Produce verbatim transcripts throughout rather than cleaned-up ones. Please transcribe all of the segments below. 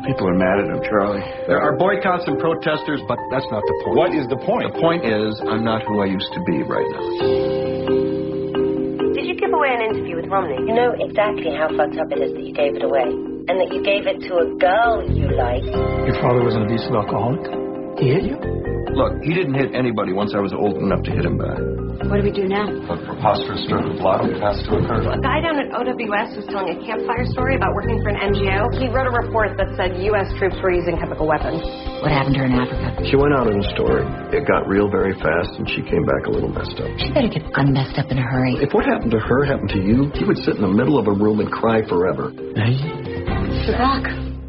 People are mad at him, Charlie. There are boycotts and protesters, but that's not the point. What is the point? The point is, I'm not who I used to be right now. Did you give away an interview with Romney? You know exactly how fucked up it is that you gave it away. And that you gave it to a girl you like. Your father was an abusive alcoholic? He hit you? Look, he didn't hit anybody once I was old enough to hit him back. What do we do now? A preposterous stroke of luck has to occur. A guy down at O W S was telling a campfire story about working for an N G O. He wrote a report that said U S troops were using chemical weapons. What happened to her in Africa? She went out in a story. It got real very fast, and she came back a little messed up. She better get unmessed up in a hurry. If what happened to her happened to you, you would sit in the middle of a room and cry forever. Hey? Doc.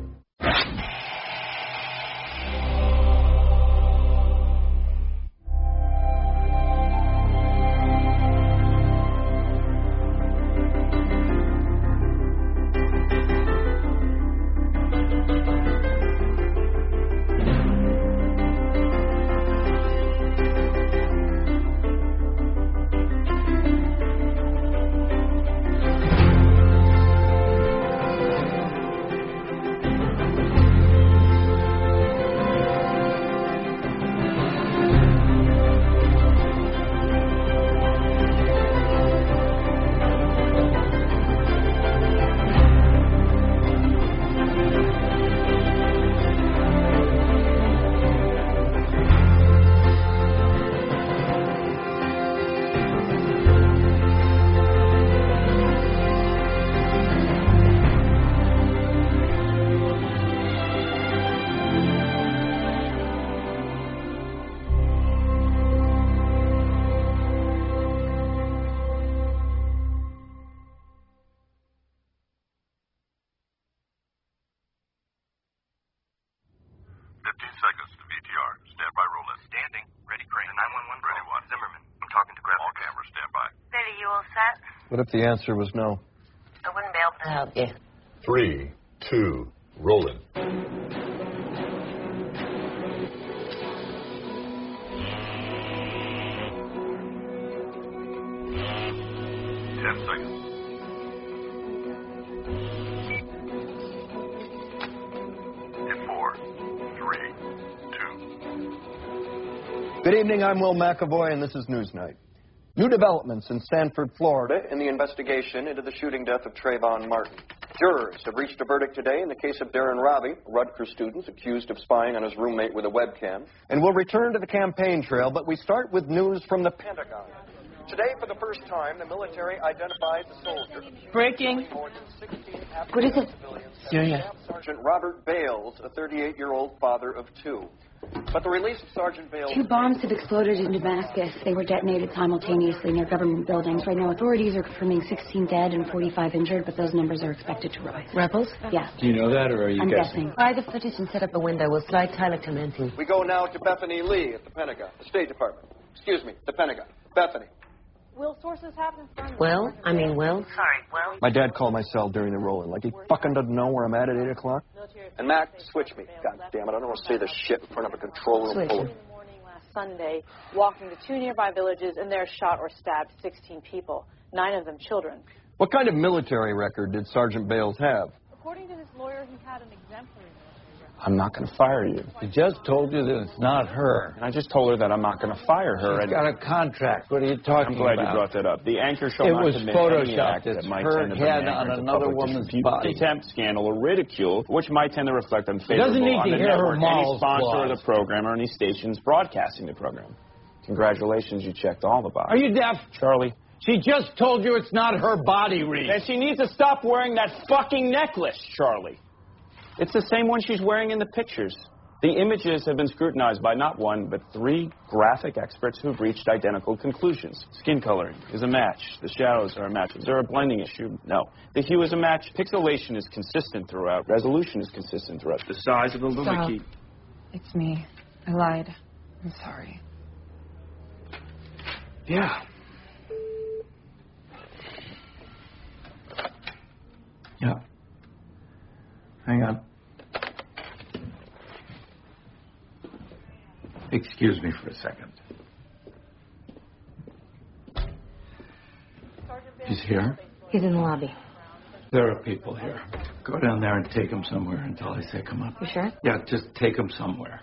fifteen seconds to V T R. Stand by, roulette. Standing. Ready, crane. nine one one. Ready, one. Zimmerman. I'm talking to graphics. All cameras, stand by. Betty, you all set? What if the answer was no? I wouldn't be able to help you. Three, two, rolling. Ten seconds. Good evening, I'm Will McAvoy, and this is Newsnight. New developments in Sanford, Florida, in the investigation into the shooting death of Trayvon Martin. Jurors have reached a verdict today in the case of Darren Robbie, a Rutgers student accused of spying on his roommate with a webcam. And we'll return to the campaign trail, but we start with news from the Pentagon. Today, for the first time, the military identified the soldier. Breaking. What is it? Syria. Sergeant Robert Bales, a thirty-eight-year-old father of two. But the release of Sergeant Bales... Two bombs have exploded in Damascus. They were detonated simultaneously near government buildings. Right now, authorities are confirming sixteen dead and forty-five injured, but those numbers are expected to rise. Rebels? Yeah. Do you know that, or are you I'm guessing? guessing. Buy the footage and set up a window. We'll slide Tyler Clementi. We go now to Bethany Lee at the Pentagon, the State Department. Excuse me, the Pentagon. Bethany. Will sources have confirmed... Will? I mean, Will? Sorry, Will? My dad called my cell during the roll-in, like he fucking doesn't know where I'm at at eight o'clock. And Mac, switch me. God damn it, I don't want to say this shit in front of a control room Switch full of... In the morning last Sunday, walking to two nearby villages, and there shot or stabbed sixteen people, nine of them children. What kind of military record did Sergeant Bales have? According to his lawyer, he had an exemplary military record. I'm not going to fire you. She just told you that it's not her. I just told her that I'm not going to fire her. She's and got a contract. What are you talking I'm glad about? you brought that up. The anchor shall It not was commit any photoshopped. act It's that might her tend to bring head anger on to another public woman's disrepute, body. contempt, scandal, or ridicule, which might tend to reflect unfavorable doesn't need on to the hear her network, any morals sponsor of clause. the program, or any stations broadcasting the program. Congratulations, you checked all the boxes. Are you deaf? Charlie? She just told you it's not her body, Reese. And she needs to stop wearing that fucking necklace, Charlie. It's the same one she's wearing in the pictures. The images have been scrutinized by not one, but three graphic experts who've reached identical conclusions. Skin coloring is a match. The shadows are a match. Is there a blending issue? No. The hue is a match. Pixelation is consistent throughout. Resolution is consistent throughout. The size of the Stop. lumikey. It's me. I lied. I'm sorry. Yeah. Yeah. Hang on. Excuse me for a second. He's here. He's in the lobby. There are people here. Go down there and take him somewhere until I say come up. You sure? Yeah, just take him somewhere.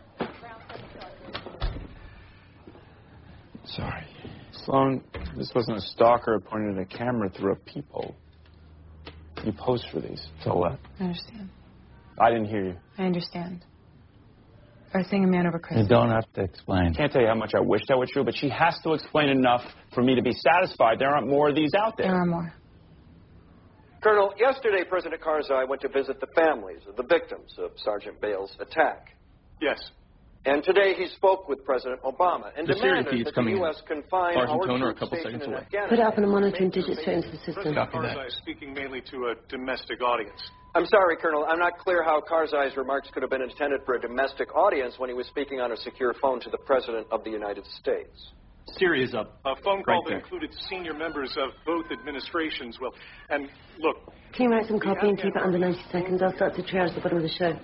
Sorry. Sloan, this wasn't a stalker pointing at a camera through a peephole. You posed for these. So what? I understand. I didn't hear you. I understand. I was seeing a man over Christmas. You don't have to explain. Can't tell you how much I wish that were true, but she has to explain enough for me to be satisfied. There aren't more of these out there. There are more. Colonel, yesterday President Karzai went to visit the families of the victims of Sergeant Bale's attack. Yes. And today he spoke with President Obama and The Siri demanded feed's that coming the U S confine our Sergeant Toner a troops couple stationed seconds in away. Afghanistan. Put it up on a monitor and digit straight into the system. Copy that. Karzai is speaking mainly to a domestic audience. I'm sorry, Colonel. I'm not clear how Karzai's remarks could have been intended for a domestic audience when he was speaking on a secure phone to the President of the United States. Siri is up. A phone call Right that there. included senior members of both administrations. Well, and look, Can you write some copy and keep it under ninety seconds? I'll start to triage the bottom of the show.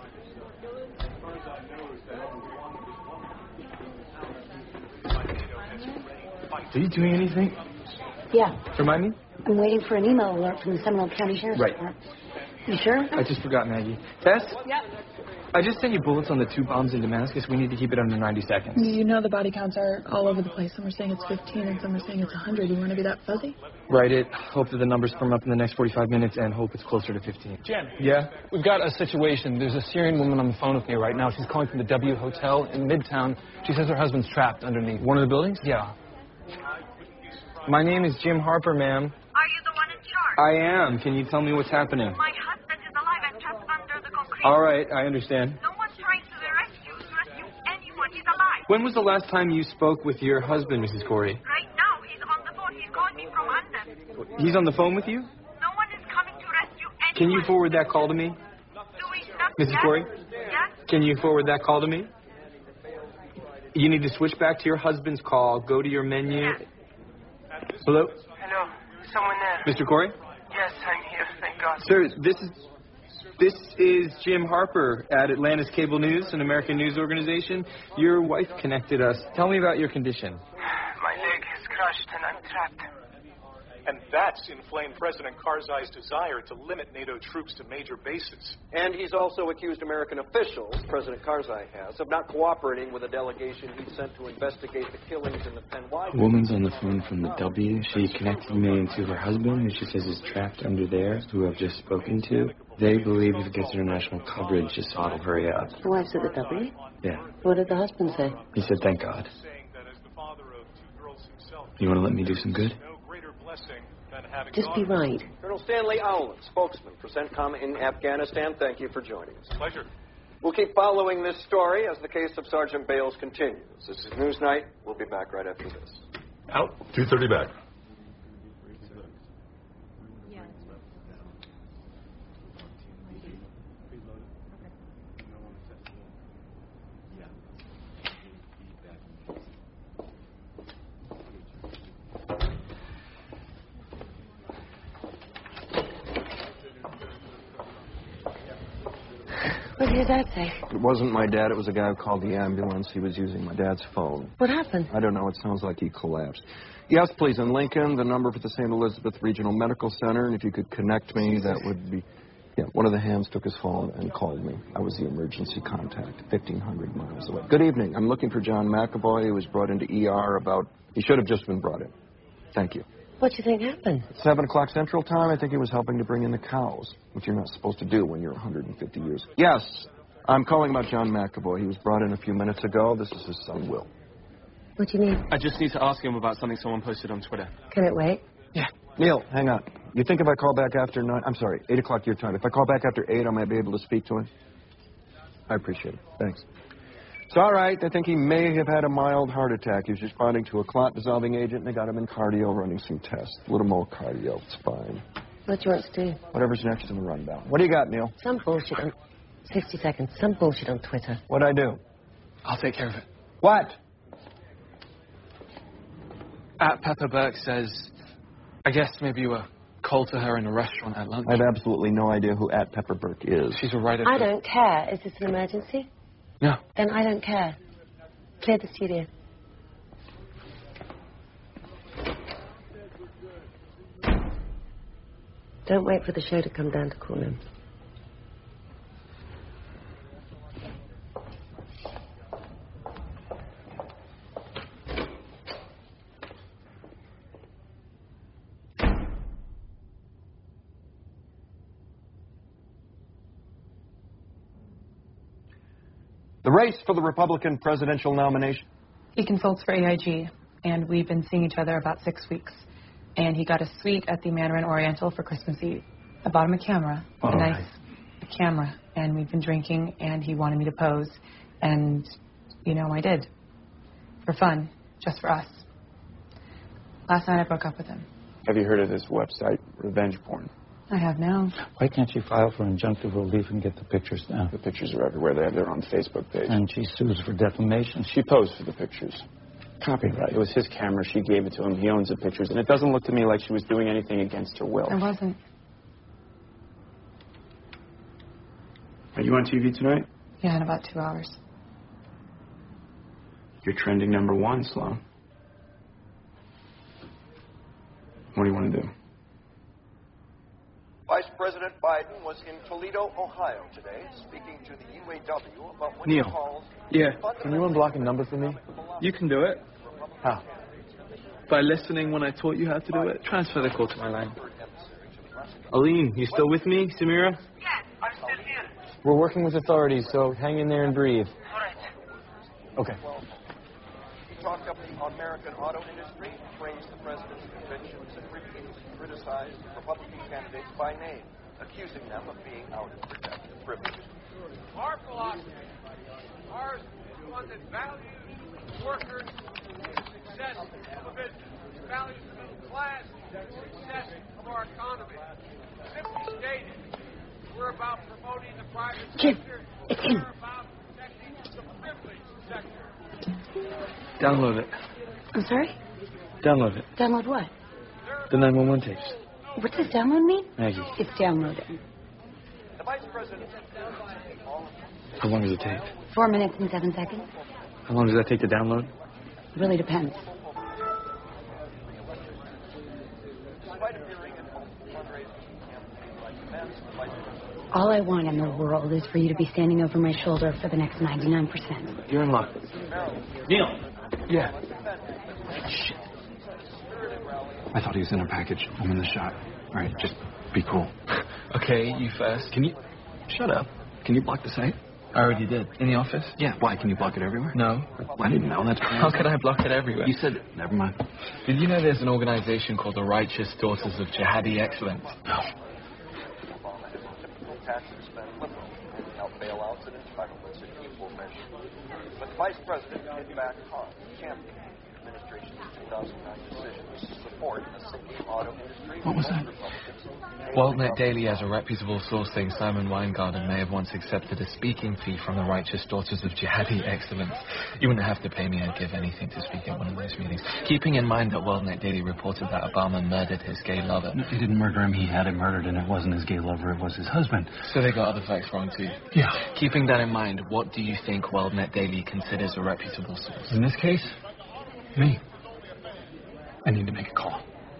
Are you doing anything? Yeah. Remind me? I'm waiting for an email alert from the Seminole County Sheriff's Right. Department. You sure? I just forgot, Maggie. Tess? Yep. I just sent you bullets on the two bombs in Damascus. We need to keep it under ninety seconds. You know the body counts are all over the place. Some are saying it's fifteen and some are saying it's one hundred. You want to be that fuzzy? Write it. Hope that the numbers firm up in the next forty-five minutes and hope it's closer to fifteen. Jim. Yeah? We've got a situation. There's a Syrian woman on the phone with me right now. She's calling from the W Hotel in Midtown. She says her husband's trapped underneath. One of the buildings? Yeah. My name is Jim Harper, ma'am. Are you the one in charge? I am. Can you tell me what's happening? My husband is alive and trapped under the concrete. All right, I understand. No one's trying to rescue, to rescue anyone. He's alive. When was the last time you spoke with your husband, Missus Corey? Right now, he's on the phone. He's calling me from London. He's on the phone with you? No one is coming to rescue anyone. Can you forward that call to me? Doing nothing. Missus Yes? Corey? Yes? Can you forward that call to me? You need to switch back to your husband's call. Go to your menu. Yes. Hello? Hello, someone there? Mister Corey? Yes, I'm here, thank God. Sir, this is this is Jim Harper at Atlantis Cable News, an American news organization. Your wife connected us. Tell me about your condition. My leg is crushed and I'm trapped. and that's inflamed President Karzai's desire to limit NATO troops to major bases. And he's also accused American officials, President Karzai has, of not cooperating with a delegation he sent to investigate the killings in the Penn-Wide. A woman's on the phone from the W. She connected me to her husband, who she says is trapped under there, who I've just spoken to. They believe if it gets international coverage, just ought to hurry up. The wife's at the W? Yeah. What did the husband say? He said, thank God. You want to let me do some good? Just be right. Colonel Stanley Owlin, spokesman for CENTCOM in Afghanistan, thank you for joining us. Pleasure. We'll keep following this story as the case of Sergeant Bales continues. This is Newsnight. We'll be back right after this. Out. two thirty back. What did your dad say? It wasn't my dad. It was a guy who called the ambulance. He was using my dad's phone. What happened? I don't know. It sounds like he collapsed. Yes, please. In Lincoln, the number for the Saint Elizabeth Regional Medical Center. And if you could connect me, that would be... Yeah, one of the hands took his phone and called me. I was the emergency contact, fifteen hundred miles away. Good evening. I'm looking for John McAvoy, who was brought into E R about... He should have just been brought in. Thank you. What do you think happened? Seven o'clock Central Time. I think he was helping to bring in the cows, which you're not supposed to do when you're one hundred fifty years. Yes, I'm calling about John McAvoy. He was brought in a few minutes ago. This is his son, Will. What do you mean? I just need to ask him about something someone posted on Twitter. Can it wait? Yeah. Neil, hang on. You think if I call back after nine... I'm sorry, eight o'clock your time. If I call back after eight, I might be able to speak to him? I appreciate it. Thanks. It's all right. I think he may have had a mild heart attack. He was responding to a clot-dissolving agent, and they got him in cardio running some tests. A little more cardio. It's fine. What do you want to do? Whatever's next in the rundown. What do you got, Neil? Some bullshit on... sixty seconds. Some bullshit on Twitter. What'd I do? I'll take care of it. What? At Pepper Burke says, I guess maybe you were cold to her in a restaurant at lunch. I have absolutely no idea who at Pepper Burke is. She's a writer. I don't care. Is this an emergency? No. Then I don't care. Clear the studio. Don't wait for the show to come down to call him. The race for the Republican presidential nomination. He consults for A I G, and we've been seeing each other about six weeks. And he got a suite at the Mandarin Oriental for Christmas Eve. I bought him a camera, All a nice right. a camera, and we've been drinking, and he wanted me to pose. And, you know, I did. For fun, just for us. Last night I broke up with him. Have you heard of this website, Revenge Porn? I have now. Why can't you file for injunctive relief and get the pictures down? The pictures are everywhere. They have their own Facebook page. And she sues for defamation. She posed for the pictures. Copyright. It was his camera. She gave it to him. He owns the pictures. And it doesn't look to me like she was doing anything against her will. I wasn't. Are you on T V tonight? Yeah, in about two hours. You're trending number one, Sloan. What do you want to do? Vice President Biden was in Toledo, Ohio today, speaking to the U A W about what he Neil. calls... Yeah. Can you unblock a number for me? You can do it. How? By listening when I taught you how to do it. Transfer the call to my line. Aline, you still with me? Samira? Yes, I'm still here. We're working with authorities, so hang in there and breathe. All right. Okay. He talked up the American auto industry, praised the president's convictions, and refused to criticize Republican candidates by name, accusing them of being out of protected privilege. Our philosophy, ours is one that values workers, success of a business, values the middle class, success of our economy. Simply stated, we're about promoting the private Jim, sector. it's him. We're about protecting the privileged sector. Download it. I'm sorry? Download it. Download what? The nine one one tapes. What does download mean? Maggie. It's downloading. The vice president... How long does it take? Four minutes and seven seconds. How long does that take to download? Really depends. All I want in the world is for you to be standing over my shoulder for the next ninety-nine percent. You're in luck. Neil. Yeah. Shit. I thought he was in a package. I'm in the shot. All right, just be cool. Okay, you first. Can you... Shut up. Can you block the site? I already did. In the office? Yeah, why? Can you block it everywhere? No. I didn't know that. How could I block it everywhere? You said... Never mind. Did you know there's an organization called the Righteous Daughters of Jihadi Excellence? No. Taxes spent liberally, handing out bailouts and entitlements in equal measure. But the vice president hit back hard, championing the administration's two thousand nine decision to support the sinking auto industry. What was that? WorldNet Daily has a reputable source saying Simon Weingarten may have once accepted a speaking fee from the Righteous Daughters of Jihadi Excellence. You wouldn't have to pay me, I'd give anything to speak at one of those meetings. Keeping in mind that WorldNet Daily reported that Obama murdered his gay lover. No, he didn't murder him. He had him murdered, and it wasn't his gay lover. It was his husband. So they got other facts wrong too. Yeah. Keeping that in mind, what do you think WorldNet Daily considers a reputable source? In this case, me. I need to make a call.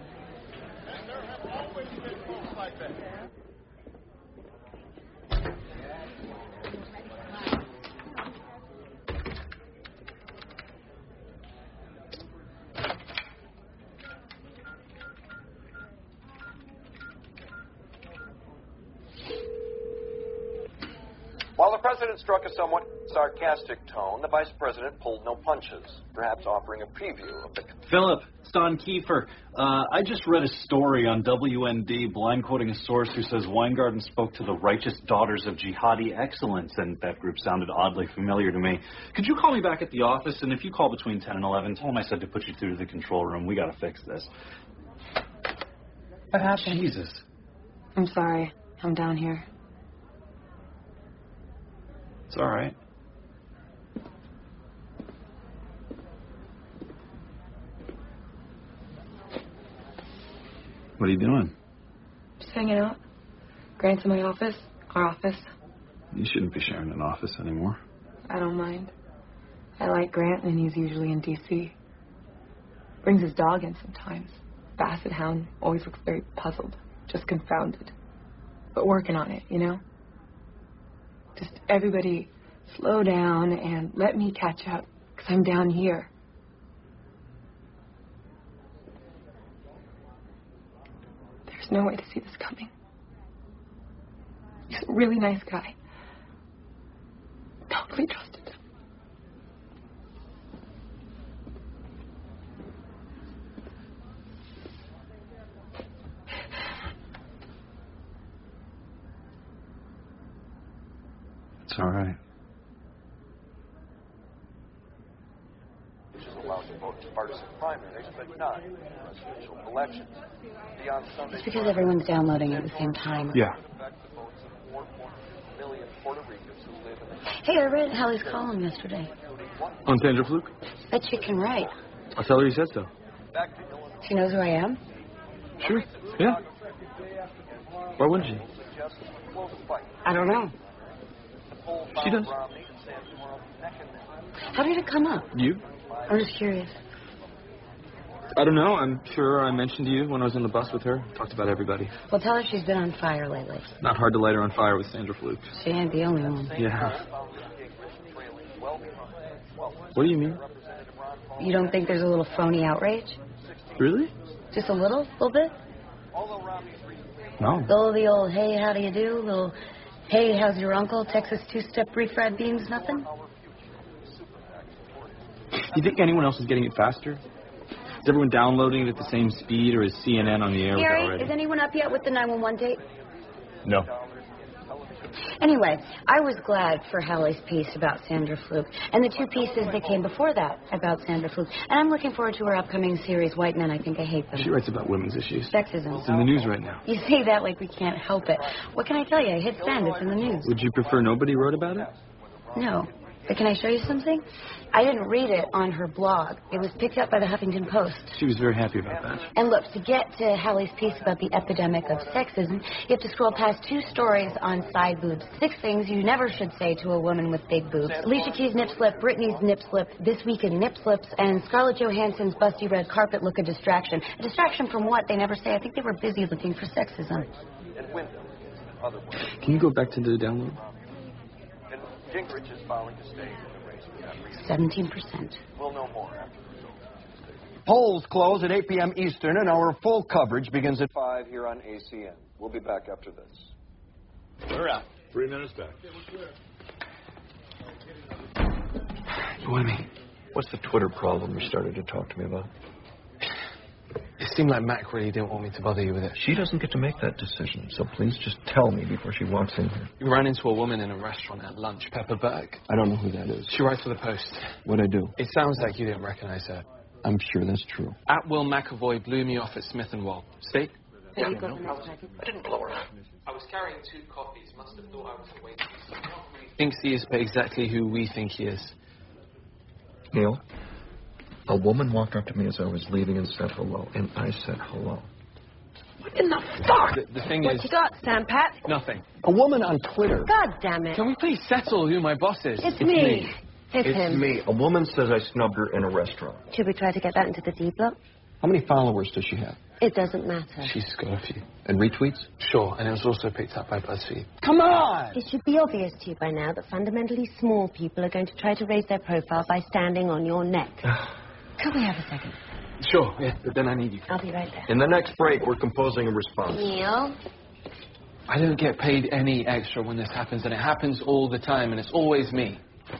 While the president struck a somewhat sarcastic tone, the vice president pulled no punches, perhaps offering a preview of the... Philip, it's Don Kiefer. Uh, I just read a story on W N D, blind quoting a source who says Weingarten spoke to the Righteous Daughters of Jihadi Excellence, and that group sounded oddly familiar to me. Could you call me back at the office, and if you call between ten and eleven, tell them I said to put you through to the control room. We got to fix this. What happened? Jesus. I'm sorry. I'm down here. It's all right. What are you doing? Just hanging out. Grant's in my office. Our office. You shouldn't be sharing an office anymore. I don't mind. I like Grant, and he's usually in D C Brings his dog in sometimes. Basset Hound always looks very puzzled, just confounded. But working on it, you know? Just everybody slow down and let me catch up, because I'm down here. There's no way to see this coming. He's a really nice guy. Totally trusted him. all right. Which is allowed to vote in partisan primaries, but not in presidential elections. Beyond Sunday, It's because everyone's downloading at the same time. Yeah. Hey, I read Hallie's column yesterday. On Sandra Fluke? Bet she can write. I'll tell her you said so. She knows who I am? Sure. Yeah. Why wouldn't she? I don't know. She does. How did it come up? You? I'm just curious. I don't know. I'm sure I mentioned you when I was on the bus with her. Talked about everybody. Well, tell her she's been on fire lately. Not hard to light her on fire with Sandra Fluke. She ain't the only one. Yeah. What do you mean? You don't think there's a little phony outrage? Really? Just a little? little bit? No. Little the old, hey, how do you do? Little, hey, how's your uncle? Texas two-step refried beans, nothing? You think anyone else is getting it faster? Is everyone downloading it at the same speed, or is C N N on the air with it Gary, already? is anyone up yet with the nine one one tape? No. Anyway, I was glad for Hallie's piece about Sandra Fluke and the two pieces that came before that about Sandra Fluke. And I'm looking forward to her upcoming series, White Men, I Think I Hate Them. She writes about women's issues. Sexism. It's in the news right now. You say that like we can't help it. What can I tell you? I hit send. It's in the news. Would you prefer nobody wrote about it? No. But can I show you something? I didn't read it on her blog. It was picked up by the Huffington Post. She was very happy about that. And look, to get to Hallie's piece about the epidemic of sexism, you have to scroll past two stories on side boobs. Six things you never should say to a woman with big boobs. Alicia Keys' nip slip, Britney's nip slip, This Week in Nip Slips, and Scarlett Johansson's busty red carpet look a distraction. A distraction from what? They never say. I think they were busy looking for sexism. Can you go back to the download? Gingrich is filing to stay in the race for that reason. seventeen percent. We'll know more after the results. Polls close at eight p.m. Eastern, and our full coverage begins at five here on A C N. We'll be back after this. We're out. Three minutes back. What do you mean? What's the Twitter problem you started to talk to me about? It seemed like Mac really didn't want me to bother you with it. She doesn't get to make that decision, so please just tell me before she walks in here. You ran into a woman in a restaurant at lunch, Pepper Burke. I don't know who that is. She writes for the Post. What'd I do? It sounds like you didn't recognize her. I'm sure that's true. At Will McAvoy blew me off at Smith and Wall. Steak? Yeah, you got the next packet. I didn't blow her up. I was carrying two copies. Must have thought I was away. Thinks he is, but exactly who we think he is. Neil, a woman walked up to me as I was leaving and said hello, and I said hello. What in the fuck? The, the thing What is... you got, Sam Pat? Nothing. A woman on Twitter. God damn it. Can we please settle who my boss is? It's, me. It's, It's him. me. A woman says I snubbed her in a restaurant. Should we try to get that into the D block? How many followers does she have? It doesn't matter. She's got a few. And retweets? Sure, and it was also picked up by BuzzFeed. Come on! It should be obvious to you by now that fundamentally small people are going to try to raise their profile by standing on your neck. Could we have a second? Sure, yeah, but then I need you. I'll be right there. In the next break, we're composing a response. Neil? I don't get paid any extra when this happens, and it happens all the time, and it's always me.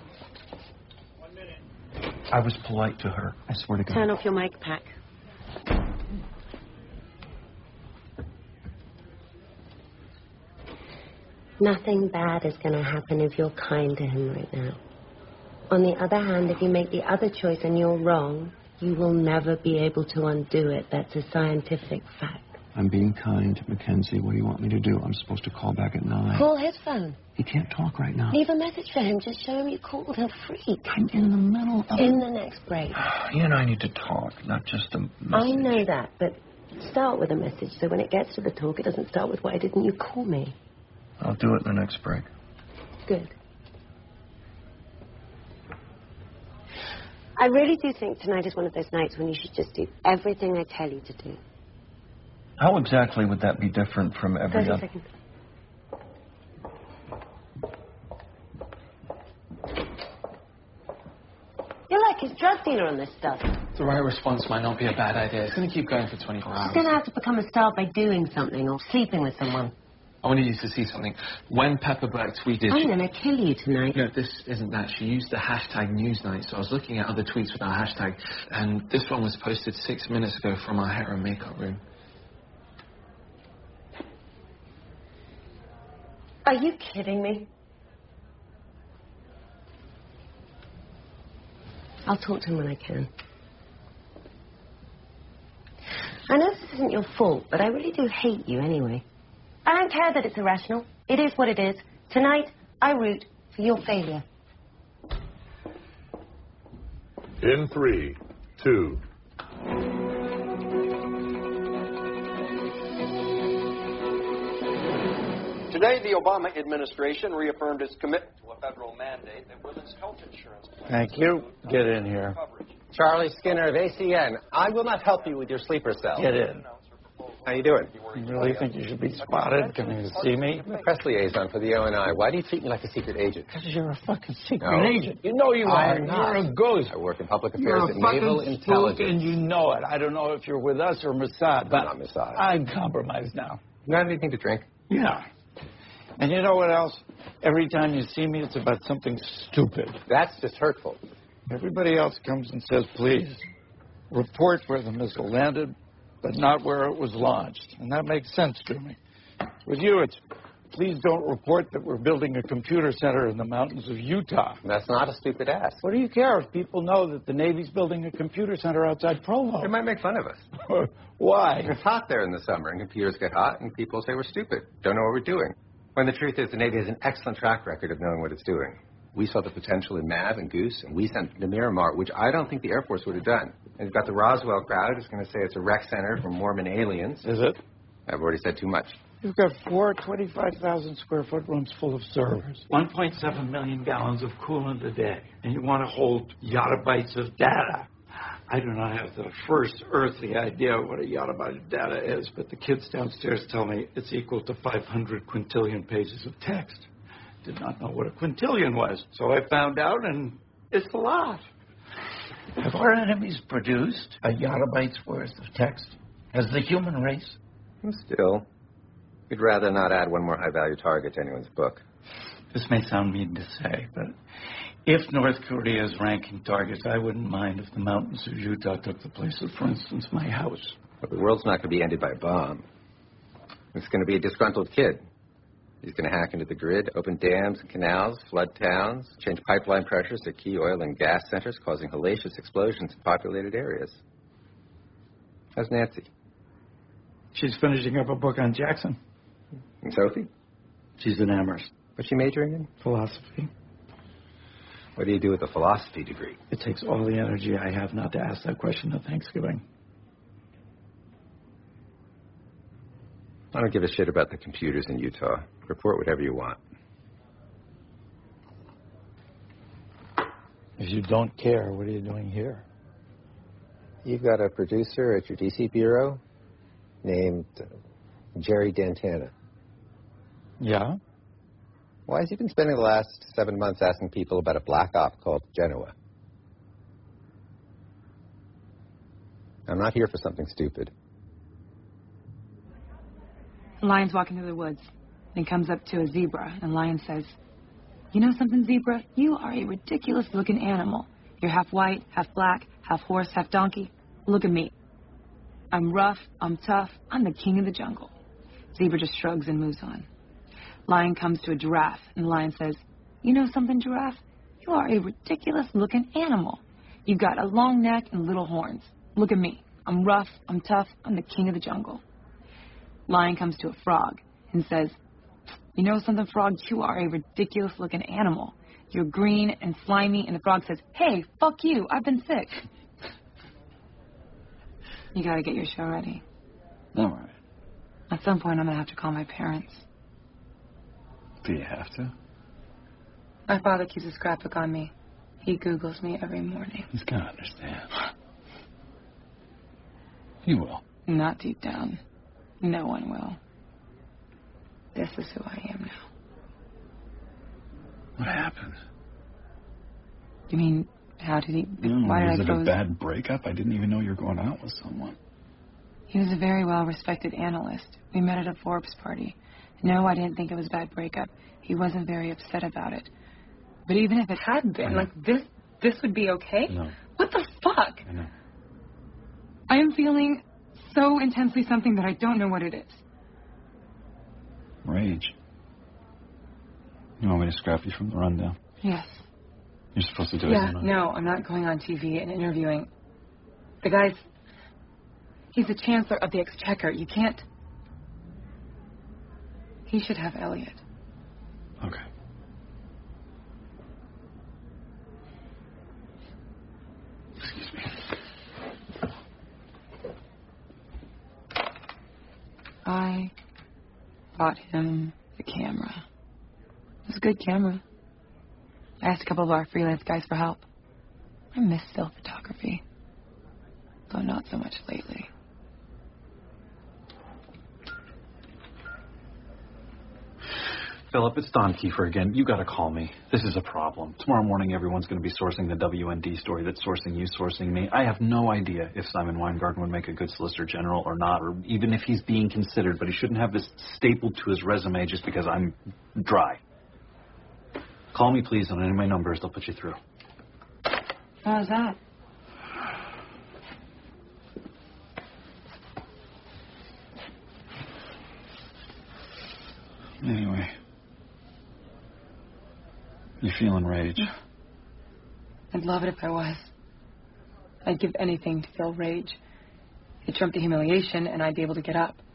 I was polite to her. I swear to God. Turn off your mic pack. Nothing bad is going to happen if you're kind to him right now. On the other hand, if you make the other choice and you're wrong, you will never be able to undo it. That's a scientific fact. I'm being kind, Mackenzie. What do you want me to do? I'm supposed to call back at nine. Call his phone. He can't talk right now. Leave a message for him. Just show him you called. He'll freak. I'm in the middle of... In the next break. He and I need to talk, not just a message. I know that, but start with a message so when it gets to the talk, it doesn't start with, why didn't you call me? I'll do it in the next break. Good. I really do think tonight is one of those nights when you should just do everything I tell you to do. How exactly would that be different from every thirty other... seconds. You're like his drug dealer on this stuff. The right response might not be a bad idea. It's going to keep going for twenty-four hours. He's going to have to become a star by doing something or sleeping with someone. I wanted you to see something. When Pepper Burke tweeted... I'm going to kill you tonight. No, this isn't that. She used the hashtag Newsnight, so I was looking at other tweets with our hashtag, and this one was posted six minutes ago from our hair and makeup room. Are you kidding me? I'll talk to him when I can. I know this isn't your fault, but I really do hate you anyway. I don't care that it's irrational. It is what it is. Tonight, I root for your failure. In three, two. Today, the Obama administration reaffirmed its commitment to a federal mandate that women's health insurance plans... Thank you. Get in here. Charlie Skinner of A C N. I will not help you with your sleeper cell. Get in. How you doing? You really think you should be spotted? Coming to see me? I'm the press liaison for the O N I. Why do you treat me like a secret agent? Because you're a fucking secret No. agent. You know you I are. am not. You're a ghost. I work in public You're affairs a at fucking Naval spook, Intelligence. and you know it. I don't know if you're with us or Mossad, but I'm not Mossad. I'm compromised now. You got anything to drink? Yeah. And you know what else? Every time you see me, it's about something stupid. That's just hurtful. Everybody else comes and says, please, report where the missile landed, but not where it was launched. And that makes sense to me. With you, it's, please don't report that we're building a computer center in the mountains of Utah. That's not a stupid ask. What do you care if people know that the Navy's building a computer center outside Provo? They might make fun of us. Why? It's hot there in the summer, and computers get hot, and people say we're stupid, don't know what we're doing. When the truth is, the Navy has an excellent track record of knowing what it's doing. We saw the potential in Mav and Goose, and we sent them to Miramar, which I don't think the Air Force would have done. And you've got the Roswell crowd who's going to say it's a rec center for Mormon aliens. Is it? I've already said too much. You've got four twenty-five thousand square foot rooms full of servers, one point seven million gallons of coolant a day, and you want to hold yottabytes of data. I do not have the first earthly idea what a yottabyte of data is, but the kids downstairs tell me it's equal to five hundred quintillion pages of text. Did not know what a quintillion was, so I found out, and it's a lot. Have our enemies produced a yottabyte's worth of text? Has the human race? Still, we'd rather not add one more high-value target to anyone's book. This may sound mean to say, but if North Korea is ranking targets, I wouldn't mind if the mountains of Utah took the place of, for instance, my house. But the world's not going to be ended by a bomb. It's going to be a disgruntled kid. He's going to hack into the grid, open dams and canals, flood towns, change pipeline pressures at key oil and gas centers, causing hellacious explosions in populated areas. How's Nancy? She's finishing up a book on Jackson. And Sophie? She's in Amherst. What's she majoring in? Philosophy. What do you do with a philosophy degree? It takes all the energy I have not to ask that question at Thanksgiving. I don't give a shit about the computers in Utah. Report whatever you want. If you don't care, what are you doing here? You've got a producer at your D C bureau named uh, Jerry Dantana. Yeah? Why has he been spending the last seven months asking people about a black op called Genoa? I'm not here for something stupid. The lion's walking through the woods. And he comes up to a zebra, and the lion says, "You know something, zebra? You are a ridiculous-looking animal. You're half white, half black, half horse, half donkey. Look at me. I'm rough, I'm tough, I'm the king of the jungle." Zebra just shrugs and moves on. Lion comes to a giraffe, and the lion says, "You know something, giraffe? You are a ridiculous-looking animal. You've got a long neck and little horns. Look at me. I'm rough, I'm tough, I'm the king of the jungle." Lion comes to a frog and says, "You know something, frog? You are a ridiculous-looking animal. You're green and slimy," and the frog says, "Hey, fuck you, I've been sick." You gotta get your show ready. All right. At some point, I'm gonna have to call my parents. Do you have to? My father keeps a scrapbook on me. He Googles me every morning. He's gonna understand. He will. Not deep down. No one will. This is who I am now. What happened? You mean, how did he... No, why did was I it suppose... a bad breakup? I didn't even know you were going out with someone. He was a very well-respected analyst. We met at a Forbes party. No, I didn't think it was a bad breakup. He wasn't very upset about it. But even if it had been, like, this this would be okay? No. What the fuck? I know. I am feeling so intensely something that I don't know what it is. Rage. You want me to scrap you from the rundown? Yes. You're supposed to do Yeah, it. no, I'm not going on T V and interviewing. The guy's... He's the Chancellor of the Exchequer. You can't... He should have Elliot. Okay. Excuse me. I bought him the camera. It was a good camera. I asked a couple of our freelance guys for help. I miss still photography, though not so much lately. Philip, it's Don Kiefer again. You got to call me. This is a problem. Tomorrow morning, everyone's going to be sourcing the W N D story that's sourcing you, sourcing me. I have no idea if Simon Weingarten would make a good Solicitor General or not, or even if he's being considered, but he shouldn't have this stapled to his resume just because I'm dry. Call me, please, on any of my numbers. They'll put you through. How's that? Anyway. You feeling rage? I'd love it if I was. I'd give anything to feel rage. It trumped the humiliation, and I'd be able to get up.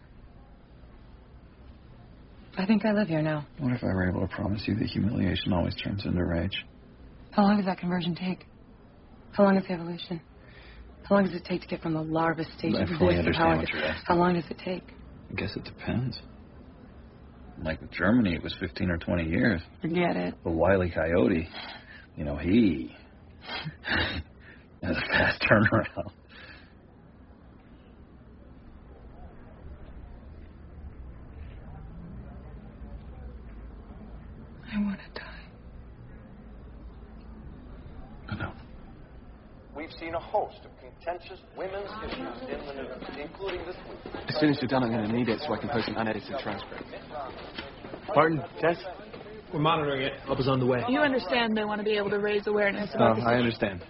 I think I live here now. What if I were able to promise you that humiliation always turns into rage? How long does that conversion take? How long is the evolution? How long does it take to get from the larva stage I to the fully voice of understand power? what you're asking. How long does it take? I guess it depends. Like with Germany, it was fifteen or twenty years. Forget it. But Wile E. Coyote, you know, he has a fast turnaround. I want to die. No. We've seen a host of contentious women's issues in the news, including this week. As soon as you're done, I'm going to need it so I can post an unedited transcript. Martin, Tess? We're monitoring it. Help is on the way. You understand they want to be able to raise awareness about Oh, the I understand.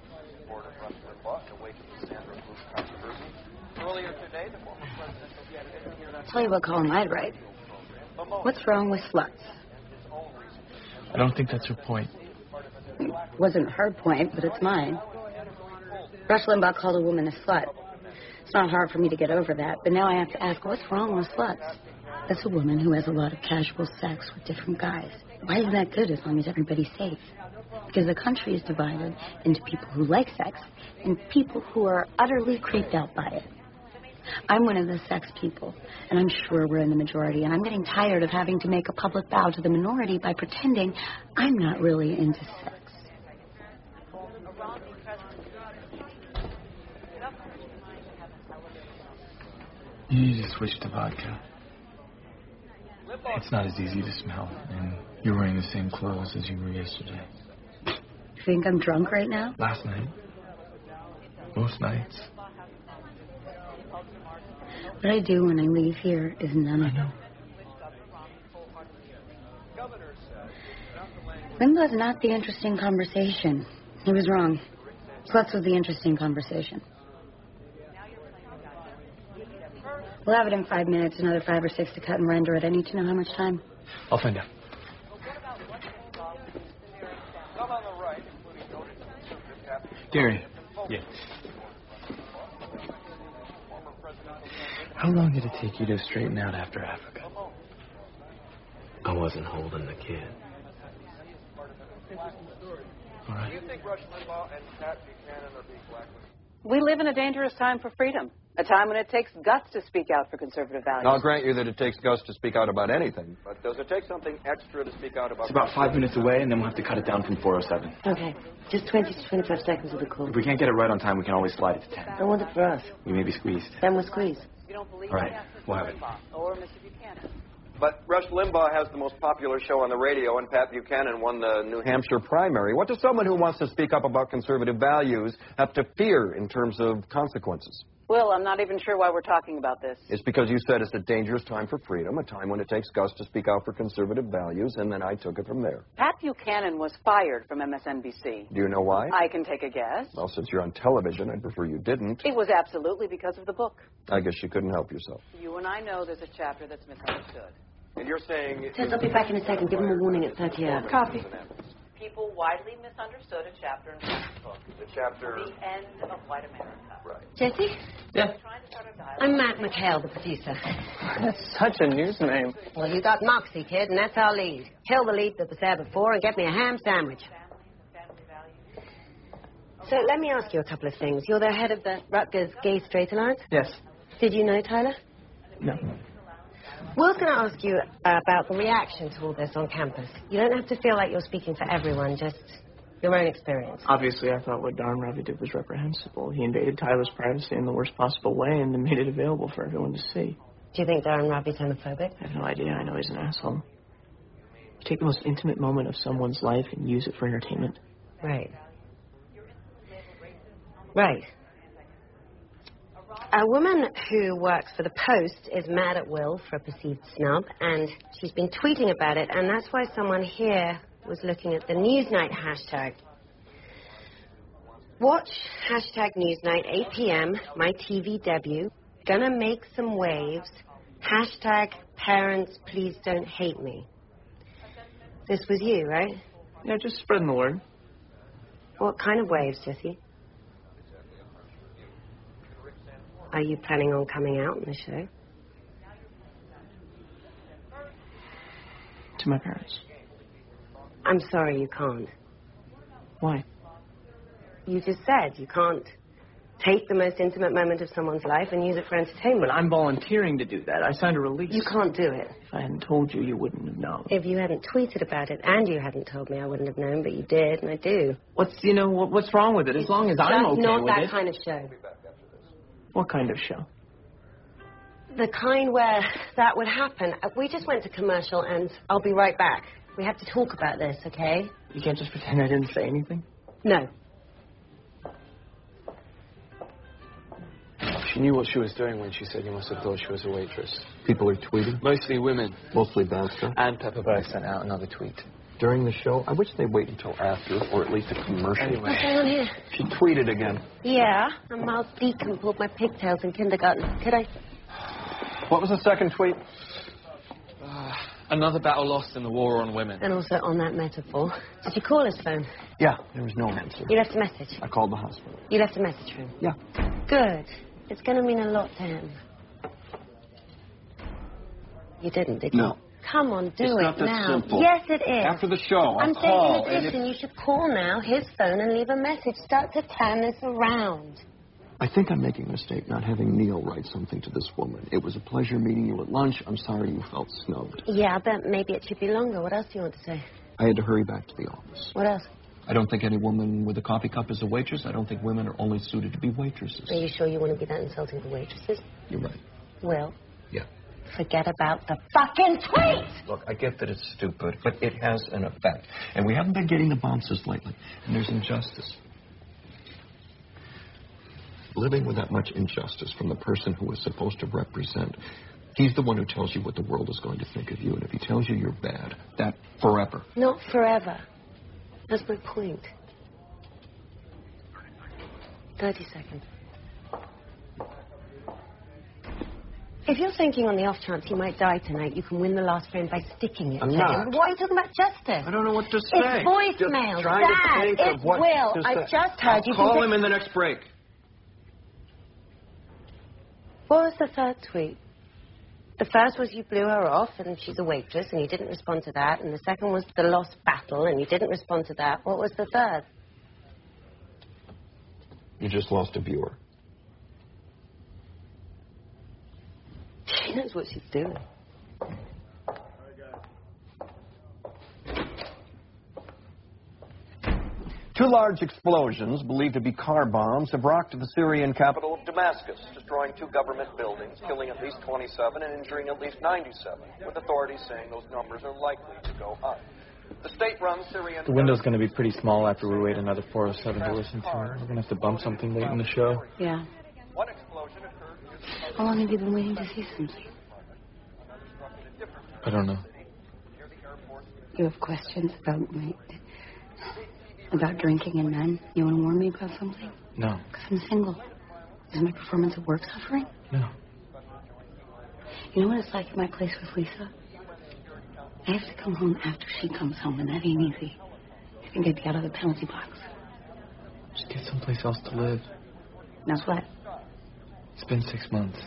Tell you what column I'd write. What's wrong with sluts? I don't think that's her point. It wasn't her point, but it's mine. Rush Limbaugh called a woman a slut. It's not hard for me to get over that, but now I have to ask, what's wrong with sluts? That's a woman who has a lot of casual sex with different guys. Why is that good as long as everybody's safe? Because the country is divided into people who like sex and people who are utterly creeped out by it. I'm one of the sex people, and I'm sure we're in the majority, and I'm getting tired of having to make a public bow to the minority by pretending I'm not really into sex. You need to switch to vodka. It's not as easy to smell, and you're wearing the same clothes as you were yesterday. You think I'm drunk right now? Last night. Most nights. What I do when I leave here is none of it. Limbaugh's not the interesting conversation. He was wrong. Sluts was the interesting conversation. We'll have it in five minutes, another five or six to cut and render it. I need to know how much time. I'll find out. Gary. Yeah. How long did it take you to straighten out after Africa? I wasn't holding the kid. All right. Do you think Rush Limbaugh and Pat Buchanan are being blacklisted? We live in a dangerous time for freedom, a time when it takes guts to speak out for conservative values. I'll grant you that it takes guts to speak out about anything, but does it take something extra to speak out about... It's about five minutes away, and then we'll have to cut it down from four oh seven. Okay. Just twenty to twenty-five seconds will be cool. If we can't get it right on time, we can always slide it to ten. Don't want it for us. We may be squeezed. Then we'll squeeze. You don't believe All right, me? we'll have it. Or Mister Buchanan. But Rush Limbaugh has the most popular show on the radio, and Pat Buchanan won the New Hampshire primary. What does someone who wants to speak up about conservative values have to fear in terms of consequences? Will, I'm not even sure why we're talking about this. It's because you said it's a dangerous time for freedom, a time when it takes guts to speak out for conservative values, and then I took it from there. Pat Buchanan was fired from M S N B C. Do you know why? I can take a guess. Well, since you're on television, I'd prefer you didn't. It was absolutely because of the book. I guess you couldn't help yourself. You and I know there's a chapter that's misunderstood. And you're saying... Tess, I'll be back in a second. Give him a warning at thirty hours. Copy. people widely misunderstood a chapter in Frank's book. The chapter... The End of White America. Right. Jesse? Yeah. I'm Matt McHale, the producer. That's such a news name. Well, you got Moxie, kid, and that's our lead. Kill the lead that was there before and get me a ham sandwich. So let me ask you a couple of things. You're the head of the Rutgers Gay Straight Alliance? Yes. Did you know Tyler? No. Will's going to ask you about the reaction to all this on campus. You don't have to feel like you're speaking for everyone, just your own experience. Obviously, I thought what Darren Ravi did was reprehensible. He invaded Tyler's privacy in the worst possible way and then made it available for everyone to see. Do you think Darren Ravi's homophobic? I have no idea. I know he's an asshole. You take the most intimate moment of someone's life and use it for entertainment. Right. Right. A woman who works for the Post is mad at Will for a perceived snub, and she's been tweeting about it, and that's why someone here was looking at the Newsnight hashtag. Watch hashtag Newsnight, eight p.m., my T V debut. Gonna make some waves. Hashtag parents, please don't hate me. This was you, right? Yeah, just spreading the word. What kind of waves, Jesse? Are you planning on coming out in the show? To my parents. I'm sorry, you can't. Why? You just said you can't take the most intimate moment of someone's life and use it for entertainment. But I'm volunteering to do that. I signed a release. You can't do it. If I hadn't told you, you wouldn't have known. If you hadn't tweeted about it and you hadn't told me, I wouldn't have known, but you did, and I do. What's, you know, what, what's wrong with it? As long as I'm okay with it. It's not that kind of show. What kind of show? The kind where that would happen. We just went to commercial, and I'll be right back. We have to talk about this, okay? You can't just pretend I didn't say anything? No. She knew what she was doing when she said you must have thought she was a waitress. People are tweeting? Mostly women. Mostly bad stuff? And Pepper Burr sent out another tweet. During the show? I wish they'd wait until after, or at least a commercial. Anyway. What's going on here? She tweeted again. Yeah, a Miles Deacon pulled my pigtails in kindergarten. Could I... What was the second tweet? Uh, another battle lost in the war on women. And also on that metaphor. Did you call his phone? Yeah, there was no answer. You left a message? I called the hospital. You left a message for him? Yeah. Good. It's going to mean a lot to him. You didn't, did you? No. Come on, do it's it not that now. simple. Yes, it is. After the show, I'll I'm call. saying in addition, you should call now, his phone, and leave a message. Start to turn this around. I think I'm making a mistake not having Neil write something to this woman. It was a pleasure meeting you at lunch. I'm sorry you felt snubbed. Yeah, but maybe it should be longer. What else do you want to say? I had to hurry back to the office. What else? I don't think any woman with a coffee cup is a waitress. I don't think women are only suited to be waitresses. Are you sure you want to be that insulting to waitresses? You're right. Will? Yeah. Forget about the fucking tweet! Look, I get that it's stupid, but it has an effect. And we haven't been getting the bounces lately. And there's injustice. Living with that much injustice from the person who is supposed to represent. He's the one who tells you what the world is going to think of you. And if he tells you you're bad, that forever. Not forever. That's my point. Thirty seconds. If you're thinking on the off chance he might die tonight, you can win the last frame by sticking it I'm to not. him. Why are you talking about justice? I don't know what to say. It's voicemail. Just trying Dad, to think it's of what Will. to I've say. just heard I'll you. call think him in the next break. What was the third tweet? The first was you blew her off and she's a waitress and you didn't respond to that. And the second was the lost battle and you didn't respond to that. What was the third? You just lost a viewer. She knows what she's doing. Two large explosions, believed to be car bombs, have rocked the Syrian capital of Damascus, destroying two government buildings, killing at least twenty-seven and injuring at least ninety-seven, with authorities saying those numbers are likely to go up. The state-run Syrian... The window's going to be pretty small after we wait another four oh seven to listen to. We're going to have to bump something late in the show. Yeah. One explosion occurred... How long have you been waiting to see something? I don't know. You have questions about my... about drinking and men? You want to warn me about something? No. Because I'm single. Is my performance at work suffering? No. You know what it's like at my place with Lisa? I have to come home after she comes home, and that ain't easy. I think I'd be out of the penalty box. Just get someplace else to live. Now what? It's been six months.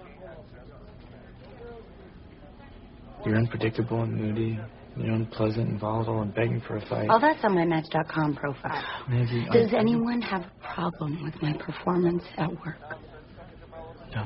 You're unpredictable and moody. You're unpleasant and volatile and begging for a fight. All that's on my Match dot com profile. Maybe. Does anyone have a problem with my performance at work? No.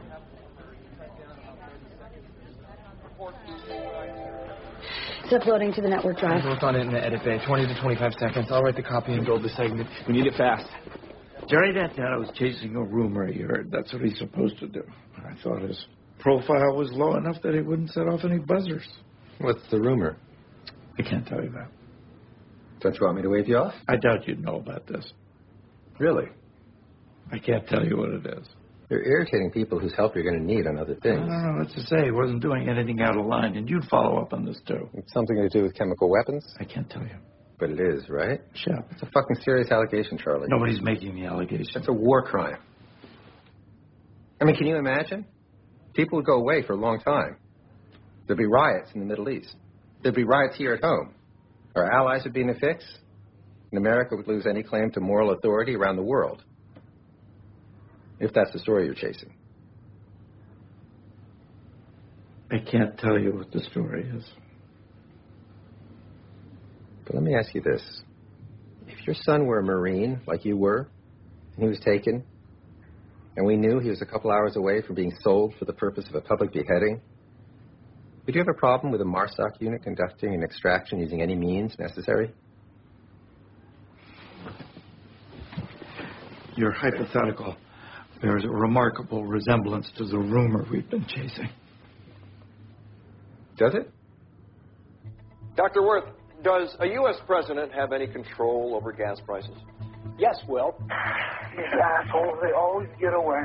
It's uploading to the network drive. Work on it in the edit bay. twenty to twenty-five seconds. I'll write the copy and build the segment. We need it fast. Johnny Dantano was chasing a rumor he heard. That's what he's supposed to do. I thought his profile was low enough that he wouldn't set off any buzzers. What's the rumor? I can't tell you that. Don't you want me to wave you off? I doubt you'd know about this. Really? I can't tell you what it is. You're irritating people whose help you're going to need on other things. I don't know what to say. He wasn't doing anything out of line, and you'd follow up on this, too. It's something to do with chemical weapons? I can't tell you. But it is, right? Shut up. It's a fucking serious allegation, Charlie. Nobody's making the allegation. It's a war crime. I mean, can you imagine? People would go away for a long time. There'd be riots in the Middle East. There'd be riots here at home. Our allies would be in a fix. And America would lose any claim to moral authority around the world. If that's the story you're chasing. I can't tell you what the story is. But let me ask you this. If your son were a Marine, like you were, and he was taken, and we knew he was a couple hours away from being sold for the purpose of a public beheading, would you have a problem with a MARSOC unit conducting an extraction using any means necessary? Your hypothetical bears a remarkable resemblance to the rumor we've been chasing. Does it? Doctor Worth, does a U S president have any control over gas prices? Yes, Will. These assholes, they always get away.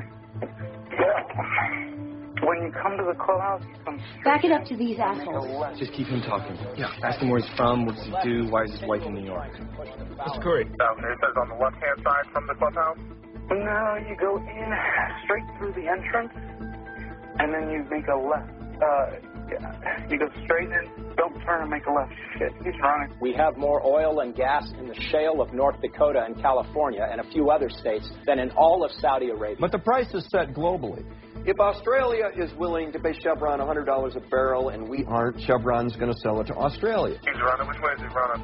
Yeah. When you come to the clubhouse, you come straight. Back it up to these assholes. Just keep him talking. Yeah. Ask him where he's from, what does he do, why is his wife in New York. That's correct. It says on the left-hand side from the clubhouse. No, you go in straight through the entrance, and then you make a left. Uh, yeah. You go straight in, don't turn and make a left. Shit, he's running. We have more oil and gas in the shale of North Dakota and California and a few other states than in all of Saudi Arabia. But the price is set globally. If Australia is willing to pay Chevron one hundred dollars a barrel and we aren't, Chevron's going to sell it to Australia. He's running. Which way is he running?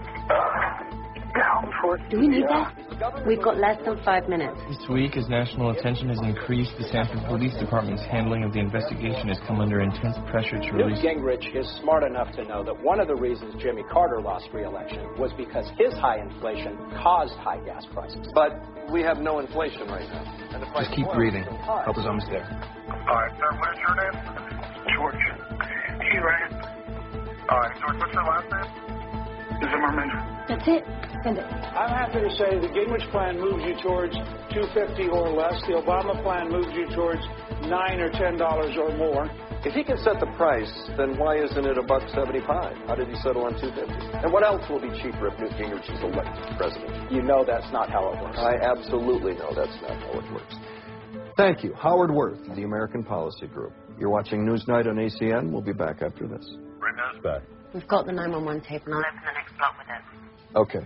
Down towards Do we need that? We've got less than five minutes. This week, as national attention has increased, the Sanford Police Department's handling of the investigation has come under intense pressure to Newt release... Gingrich is smart enough to know that one of the reasons Jimmy Carter lost re-election was because his high inflation caused high gas prices. But we have no inflation right now. And the price Just keep of oil breathing. is so high. Help is almost there. All right, sir, what is your name? George. He ran. All right, George, what's your last name? Zimmerman. That's it. Send it. I'm happy to say the Gingrich plan moves you towards two fifty or less. The Obama plan moves you towards nine or ten dollars or more. If he can set the price, then why isn't it a buck seventy-five? How did he settle on two fifty? And what else will be cheaper if Newt Gingrich is elected president? You know that's not how it works. I absolutely know that's not how it works. Thank you, Howard Worth of the American Policy Group. You're watching Newsnight on A C N. We'll be back after this. Bring us back. We've got the nine one one tape, and I'll open the next block with it. Okay.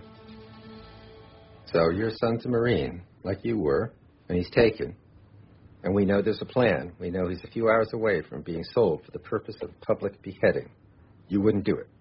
So your son's a Marine, like you were, and he's taken. And we know there's a plan. We know he's a few hours away from being sold for the purpose of public beheading. You wouldn't do it.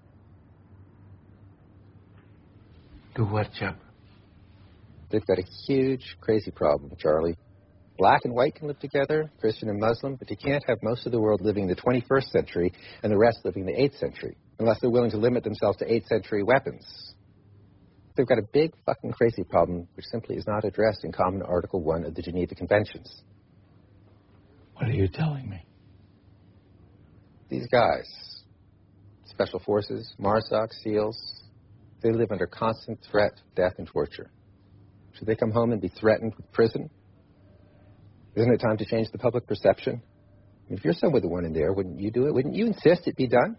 Do what, Chuck? They've got a huge, crazy problem, Charlie. Black and white can live together, Christian and Muslim, but you can't have most of the world living in the twenty-first century and the rest living in the eighth century, unless they're willing to limit themselves to eighth century weapons. They've got a big fucking crazy problem which simply is not addressed in Common Article one of the Geneva Conventions. What are you telling me? These guys, Special Forces, MARSOC, SEALs, they live under constant threat of death and torture. Should they come home and be threatened with prison? Isn't it time to change the public perception? I mean, if your son were the one in there, wouldn't you do it? Wouldn't you insist it be done?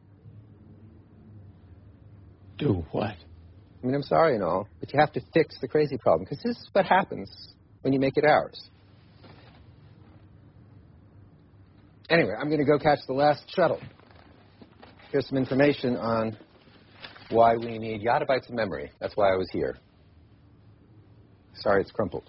Do what? I mean, I'm sorry and all, but you have to fix the crazy problem, because this is what happens when you make it ours. Anyway, I'm going to go catch the last shuttle. Here's some information on why we need yottabytes of memory. That's why I was here. Sorry it's crumpled.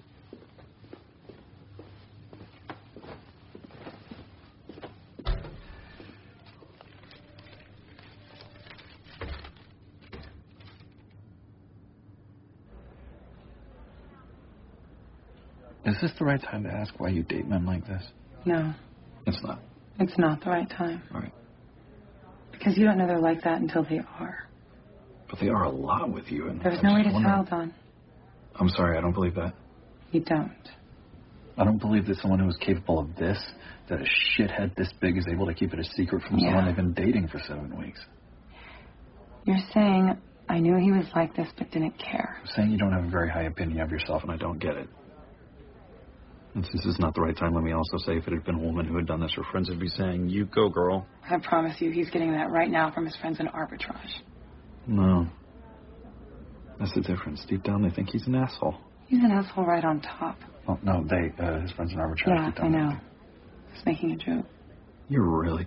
Is this the right time to ask why you date men like this? No, It's not. it's not the right time. All right. Because you don't know they're like that until they are. But they are a lot with you. And There's I no way just to wonder- tell, Don. I'm sorry, I don't believe that. You don't. I don't believe that someone who is capable of this, that a shithead this big is able to keep it a secret from Yeah. someone they've been dating for seven weeks. You're saying, I knew he was like this, but didn't care. I'm saying you don't have a very high opinion of yourself, and I don't get it. And since this is not the right time, let me also say if it had been a woman who had done this, her friends would be saying, you go, girl. I promise you, he's getting that right now from his friends in arbitrage. No. That's the difference. Deep down, they think he's an asshole. He's an asshole right on top. Oh, no, they, uh, his friends in arbitrage. Yeah, deep down, I know. He's making a joke. You're really...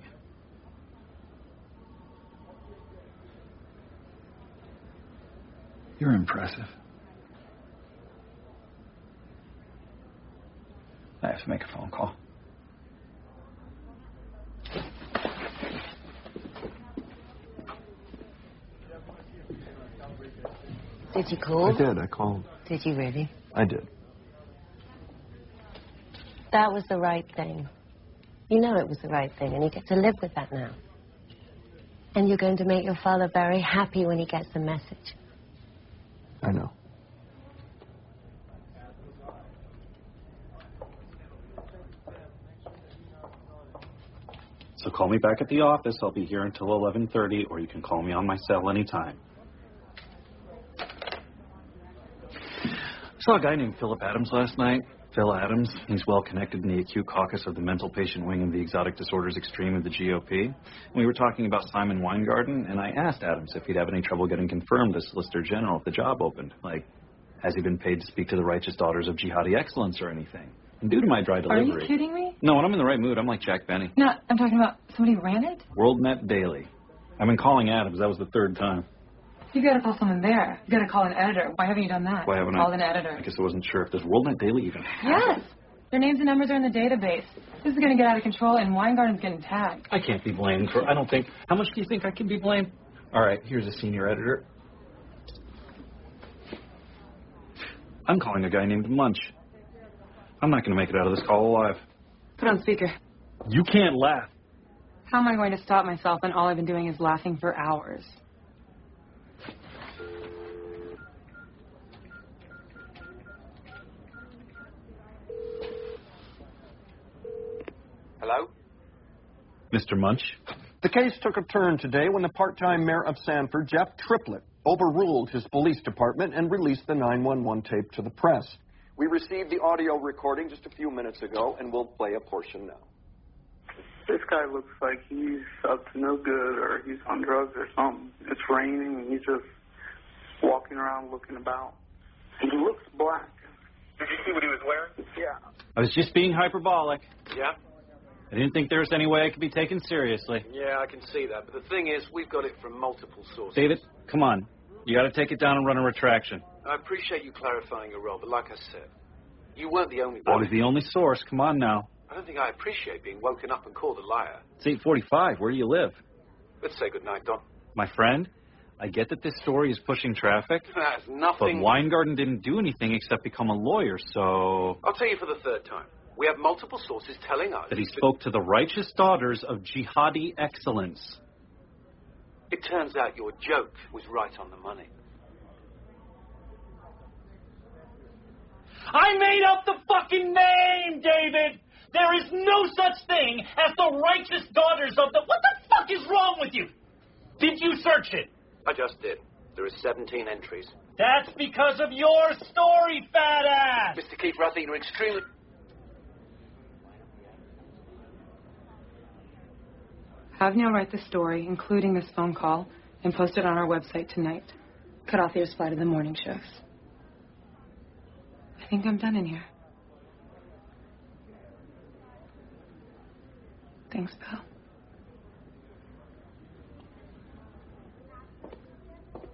You're impressive. I have to make a phone call. Did you call? I did. I called. Did you really? I did. That was the right thing. You know it was the right thing, and you get to live with that now. And you're going to make your father very happy when he gets the message. I know. So call me back at the office. I'll be here until eleven thirty, or you can call me on my cell anytime. I saw a guy named Philip Adams last night. Phil Adams. He's well connected in the acute caucus of the mental patient wing of the exotic disorders extreme of the G O P. We were talking about Simon Weingarten, and I asked Adams if he'd have any trouble getting confirmed as Solicitor General if the job opened. Like, has he been paid to speak to the righteous daughters of jihadi excellence or anything? And due to my dry Are delivery... you kidding me? No, when I'm in the right mood, I'm like Jack Benny. No, I'm talking about somebody ran it? WorldNet Daily. I've been calling Adams. That was the third time. You gotta call someone there. You gotta call an editor. Why haven't you done that? Why haven't I? Call an editor. I guess I wasn't sure if does WorldNet Daily even have Yes! Their names and numbers are in the database. This is gonna get out of control, and Weingarten's getting tagged. I can't be blamed for... I don't think... How much do you think I can be blamed? All right, here's a senior editor. I'm calling a guy named Munch. I'm not going to make it out of this call alive. Put on speaker. You can't laugh. How am I going to stop myself when all I've been doing is laughing for hours? Hello? Mister Munch? The case took a turn today when the part-time mayor of Sanford, Jeff Triplett, overruled his police department and released the nine one one tape to the press. We received the audio recording just a few minutes ago, and we'll play a portion now. This guy looks like he's up to no good, or he's on drugs or something. It's raining, and he's just walking around looking about. He looks black. Did you see what he was wearing? Yeah. I was just being hyperbolic. Yeah? I didn't think there was any way I could be taken seriously. Yeah, I can see that. But the thing is, we've got it from multiple sources. David, come on. You got to take it down and run a retraction. I appreciate you clarifying your role, but like I said, you weren't the only I one. was the only source. Come on now. I don't think I appreciate being woken up and called a liar. It's eight forty-five. Where do you live? Let's say goodnight, Don. My friend, I get that this story is pushing traffic. That's But nothing. Weingarten didn't do anything except become a lawyer, so... I'll tell you for the third time. We have multiple sources telling us... that he spoke to the righteous daughters of jihadi excellence. It turns out your joke was right on the money. I made up the fucking name, David! There is no such thing as the righteous daughters of the... What the fuck is wrong with you? Did you search it? I just did. There are seventeen entries. That's because of your story, fat ass! Mister Kiefer, I think you're extremely... Have Neil write the story, including this phone call, and post it on our website tonight. Cut off the ears flight of the morning shows. I think I'm done in here. Thanks, pal.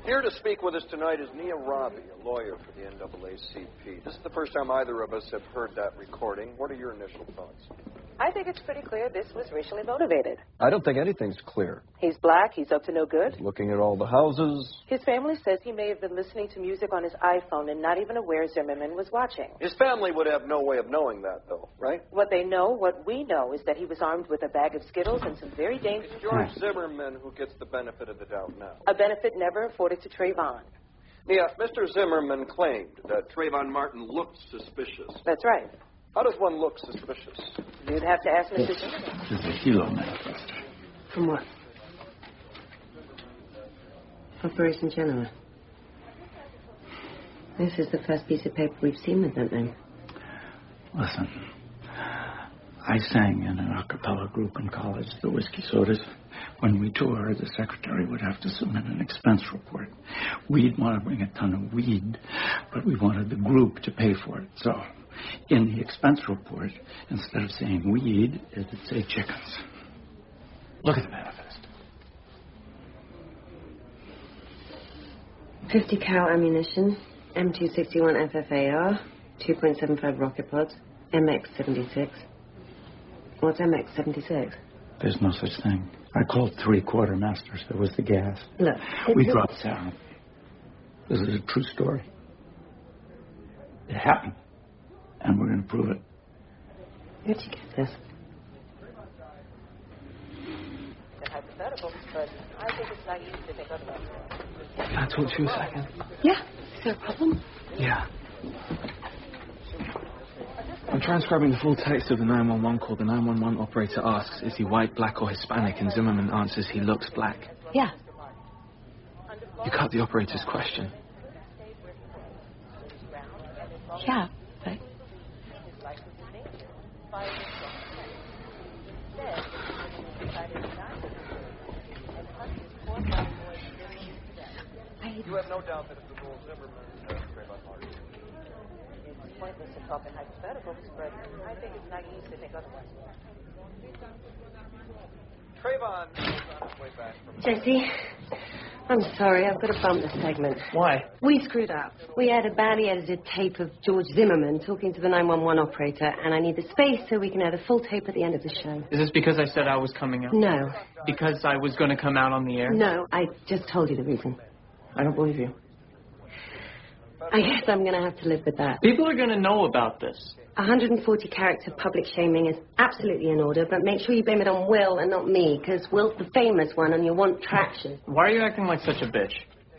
Here to speak with us tonight is Nia Robbie, a lawyer for the N double A C P. This is the first time either of us have heard that recording. What are your initial thoughts? I think it's pretty clear this was racially motivated. I don't think anything's clear. He's black. He's up to no good. Looking at all the houses. His family says he may have been listening to music on his iPhone and not even aware Zimmerman was watching. His family would have no way of knowing that, though, right? What they know, what we know, is that he was armed with a bag of Skittles and some very dangerous... It's George Zimmerman who gets the benefit of the doubt now. A benefit never afforded to Trayvon. Nia, Mister Zimmerman claimed that Trayvon Martin looked suspicious. That's right. How does one look suspicious? You'd have to ask Mister Zimmerman. This is a helo manifesto. From what? Operation Genoa. This is the first piece of paper we've seen with that name. Listen, I sang in an a cappella group in college, the Whiskey Sodas. When we toured, the secretary would have to submit an expense report. We'd want to bring a ton of weed, but we wanted the group to pay for it. So, in the expense report, instead of saying weed, it would say chickens. Look at the manifest. fifty cal ammunition, M two sixty-one F F A R, two point seven five rocket pods, M X seventy-six. What's M X seventy-six? There's no such thing. I called three quartermasters. There was the gas. Look. We dropped sound. This is a true story. It happened. And we're going to prove it. Where'd you get this? The hypothetical, but I think it's naive to think otherwise. Can I talk to you a second? Yeah. Is there a problem? Yeah. I'm transcribing the full text of the nine one one call. The nine one one operator asks, is he white, black, or Hispanic? And Zimmerman answers, he looks black. Yeah. You cut the operator's question. Yeah, but... You have no doubt that if the rule Zimmerman uh, Trayvon Martin. It's pointless to talk in hypotheticals, but I think it's naive to think otherwise. Trayvon is on his way back from... Jesse, I'm sorry. I've got to bump the segment. Why? We screwed up. We had a badly edited tape of George Zimmerman talking to the nine one one operator, and I need the space so we can add a full tape at the end of the show. Is this because I said I was coming out? No. Because I was going to come out on the air? No, I just told you the reason. I don't believe you. I guess I'm going to have to live with that. People are going to know about this. one hundred forty character public shaming is absolutely in order, but make sure you blame it on Will and not me, because Will's the famous one and you want traction. Why are you acting like such a bitch?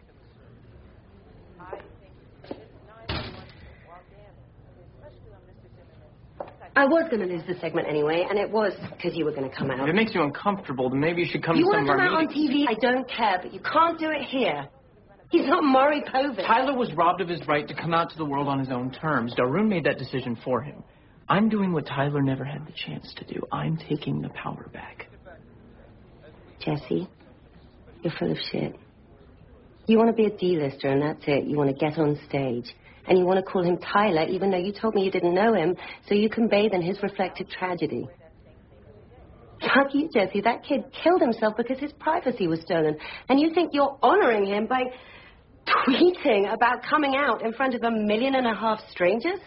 I was going to lose the segment anyway, and it was because you were going to come out. If it makes you uncomfortable, then maybe you should come you to some want of to our come out meetings. on T V? I don't care, but you can't do it here. He's not Maury Povich. Tyler was robbed of his right to come out to the world on his own terms. Darun made that decision for him. I'm doing what Tyler never had the chance to do. I'm taking the power back. Jesse, you're full of shit. You want to be a D-lister, and that's it. You want to get on stage. And you want to call him Tyler, even though you told me you didn't know him, so you can bathe in his reflected tragedy. Fuck you, Jesse. That kid killed himself because his privacy was stolen. And you think you're honoring him by tweeting about coming out in front of a million and a half strangers?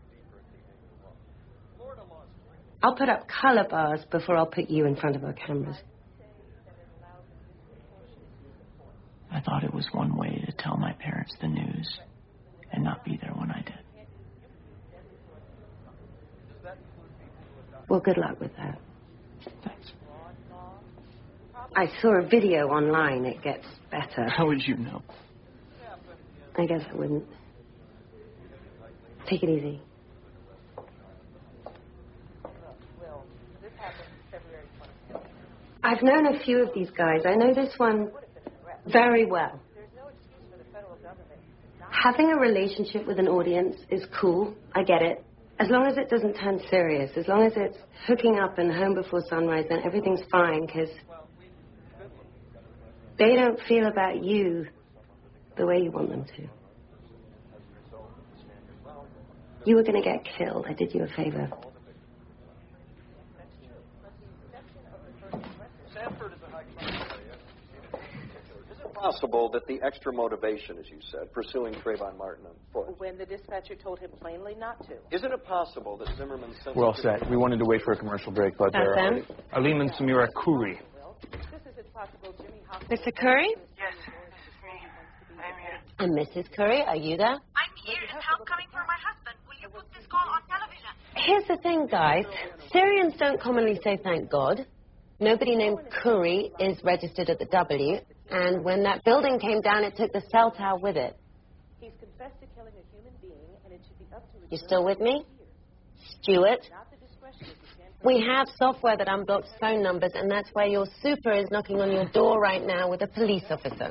I'll put up color bars before I'll put you in front of our cameras. I thought it was one way to tell my parents the news and not be there when I did. Well, good luck with that. Thanks. I saw a video online. It gets better. How would you know? I guess I wouldn't. Take it easy. I've known a few of these guys. I know this one very well. Having a relationship with an audience is cool. I get it. As long as it doesn't turn serious, as long as it's hooking up and home before sunrise, then everything's fine, because they don't feel about you the way you want them to. You were going to get killed. I did you a favor. possible that the extra motivation, as you said, pursuing Trayvon Martin on foot? When the dispatcher told him plainly not to. Isn't it possible that Zimmerman sent... We're all set. We wanted to wait for a commercial break, but there are... Alim and Samira Khoury. Mister Curry? Yes, this is me. I'm here. And Missus Curry, are you there? I'm here. Is help coming for my husband? Will you put this call on television? Here's the thing, guys. Syrians don't commonly say thank God. Nobody named Curry is registered at the W. And when that building came down, it took the cell tower with it. He's confessed to killing a human being, and it should be up to... You still with me? Stuart? We have software that unblocks phone numbers, and that's why your super is knocking on your door right now with a police officer.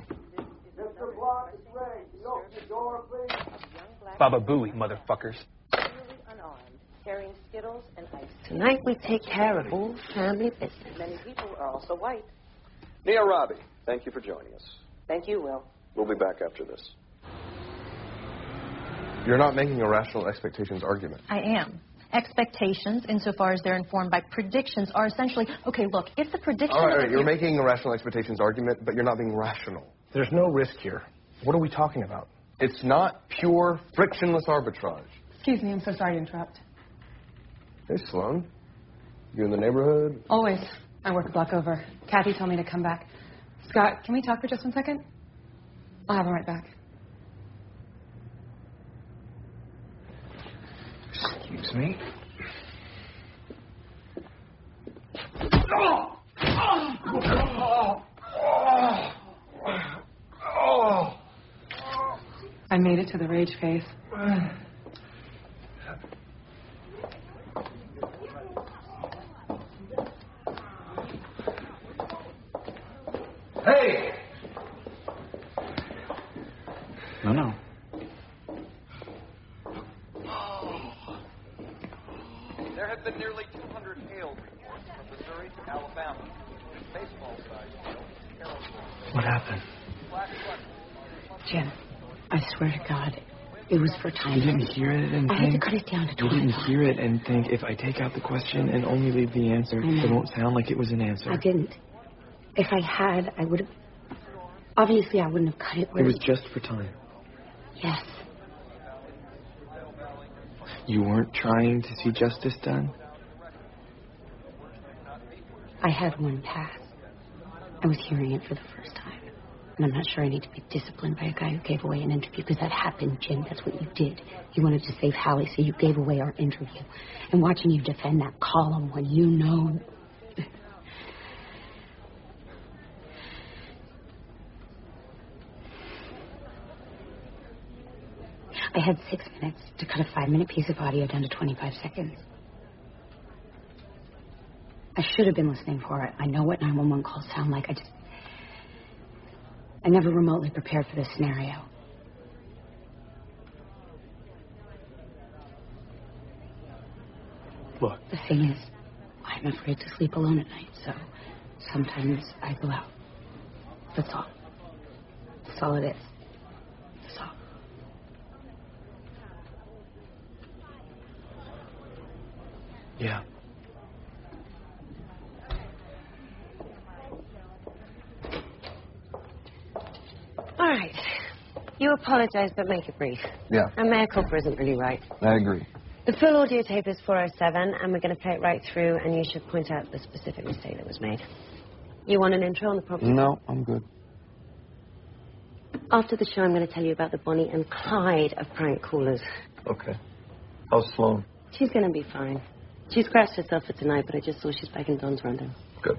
Baba Booey, motherfuckers. Unarmed, carrying Skittles and ice. Tonight we take care of all family business. Many people are also white. Nia Rabi, thank you for joining us. Thank you, Will. We'll be back after this. You're not making a rational expectations argument. I am. Expectations, insofar as they're informed by predictions, are essentially, okay, look, if the prediction... All right, all right, you're making a rational expectations argument, but you're not being rational. There's no risk here. What are we talking about? It's not pure, frictionless arbitrage. Excuse me, I'm so sorry to interrupt. Hey, Sloan. You in the neighborhood? Always. I work a block over. Kathy told me to come back. Scott, can we talk for just one second? I'll have him right back. Excuse me. I made it to the rage phase. Hey! No, no. There have been nearly two hundred hail reports from Missouri to Alabama. Baseball size. What happened? Jim, I swear to God, it was for time. You didn't hear it and I think... had to cut it down to You twenty. didn't hear it and think, if I take out the question and only leave the answer, it won't sound like it was an answer. I didn't. If I had, I would have... Obviously, I wouldn't have cut it. It was just for time. Yes. You weren't trying to see justice done? I had one pass. I was hearing it for the first time. And I'm not sure I need to be disciplined by a guy who gave away an interview, because that happened, Jim. That's what you did. You wanted to save Hallie, so you gave away our interview. And watching you defend that column when you know... I had six minutes to cut a five-minute piece of audio down to twenty-five seconds. I should have been listening for it. I know what nine one one calls sound like. I just... I never remotely prepared for this scenario. Look. The thing is, I'm afraid to sleep alone at night, so sometimes I go out. That's all. That's all it is. That's all. Yeah. All right. You apologize, but make it brief. Yeah. And Mayor Cooper isn't really right. I agree. The full audio tape is four oh seven, and we're going to play it right through, and you should point out the specific mistake that was made. You want an intro on the problem? No, I'm good. After the show, I'm going to tell you about the Bonnie and Clyde of prank callers. Okay. How's Sloan? She's going to be fine. She scratched herself for tonight, but I just saw she's back in Don's rundown. Good.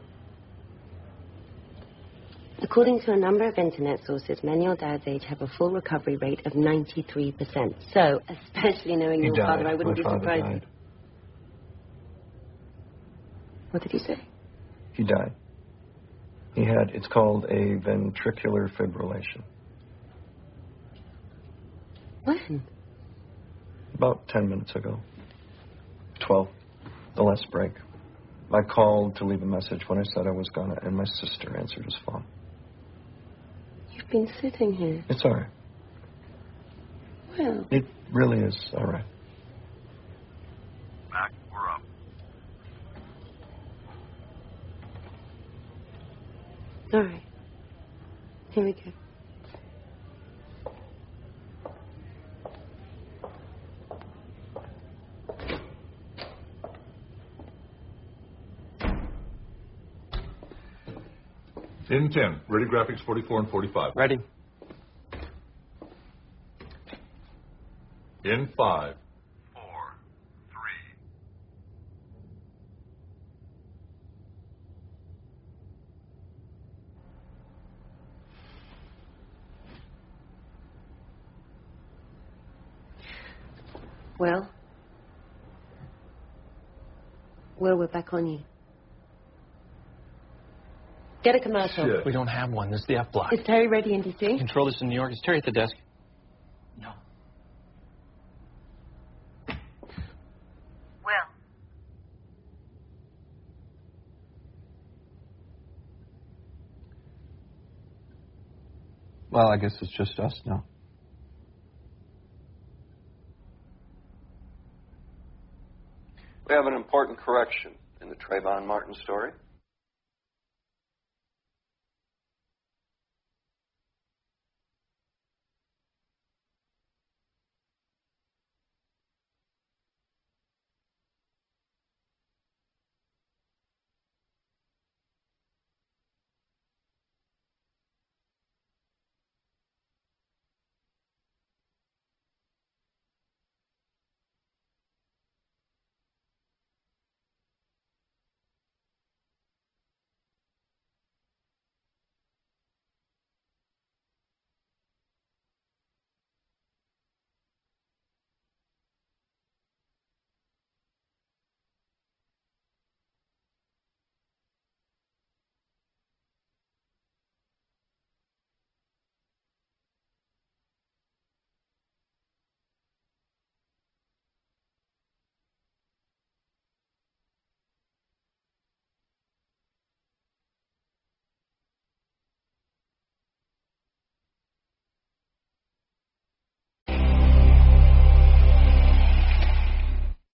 According to a number of internet sources, men your dad's age have a full recovery rate of ninety-three percent. So, especially knowing He your died. father, I wouldn't My be father surprised. died. What did you say? He died. He had, it's called a ventricular fibrillation. When? About ten minutes ago. Twelve. The last break. I called to leave a message when I said I was gonna, and my sister answered his phone. You've been sitting here. It's all right. Well, It really is all right. Mac, we're up. all right. Here we go. In ten. Ready graphics forty-four and forty-five. Ready. In five. Four, three. Well? Well, we're back on you. Get a commercial. Shit. We don't have one. This is the F block. Is Terry ready in D C? Control this in New York. Is Terry at the desk? No. Will. Well, I guess it's just us now. We have an important correction in the Trayvon Martin story.